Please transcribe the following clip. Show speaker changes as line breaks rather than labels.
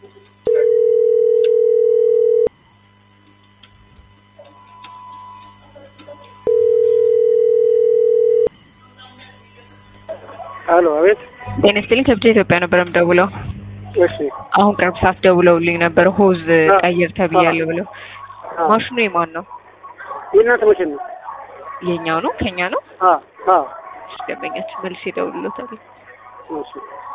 አሎ አቤት
ጤነስጥልኝ ከብቻ ኢትዮጵያ ነበር የምደውለው።
እሺ
አሁን ቅርብ ሰዓት ደውለውልኝ ነበር ሆዝ ቀይር ተብያለሁ ብለው። ማሽኑ የማን ነው?
የእናንተ ማሽን ነው?
የኛው ነው? ከኛ ነው?
አዎ
ደንበኛችን መልስ ይደውልልዎታል።
እሺ